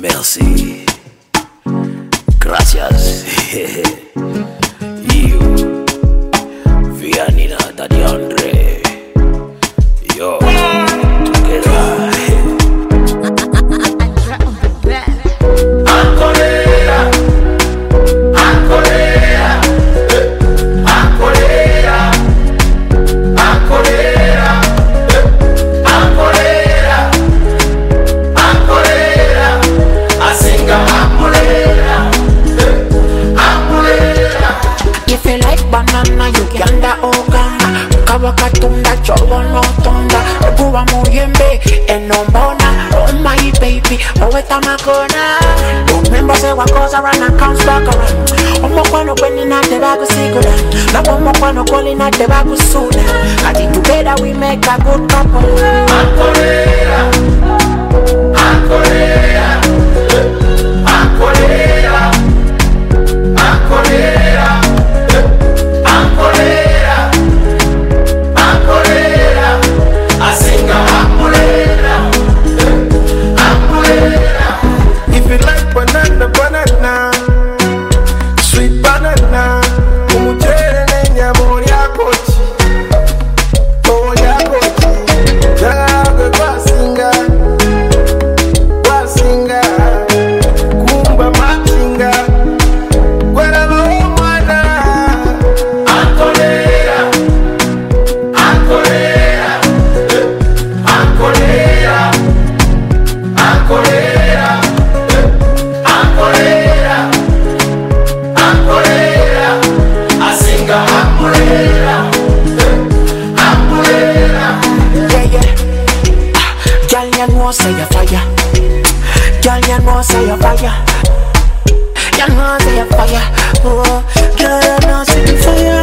Merci. Gracias. You. Vianina Daddy Andre. Yo. Together. Ancolera. Ancolera. Ancolera. Ancolera. Ancolera. Ancolera. Asinga Ancolera. Ancolera. If you like banana, you can da Uganda. Kawakatunda, chobo no tunda. Kuwa muyembe, enombona. Oh my baby, oh it's makona. Remember say what goes around and comes back around. Omo kwano kweni na te bagu sigula. Na omo kwano koli na te bagu sula. Ati together we make a good couple. Ancolera. Ancolera. Ancolera. Ancolera. Ancolera. Ancolera. Asinga Ancolera. Ancolera. If you like banana, banana, sweet banana, umujere nenya moya kochi, moya kochi, jaga wasinga, wasinga, kumba machinga, gwera mwana. Ancolera. Ancolera. Ancolera. Ancolera. Ancolera. Ancolera. Asinga Ancolera. Ancolera. Yeah, yeah. Girl, you know say you fire. Girl, you know say you fire. You know say you fire. Oh, girl, you know say you fire.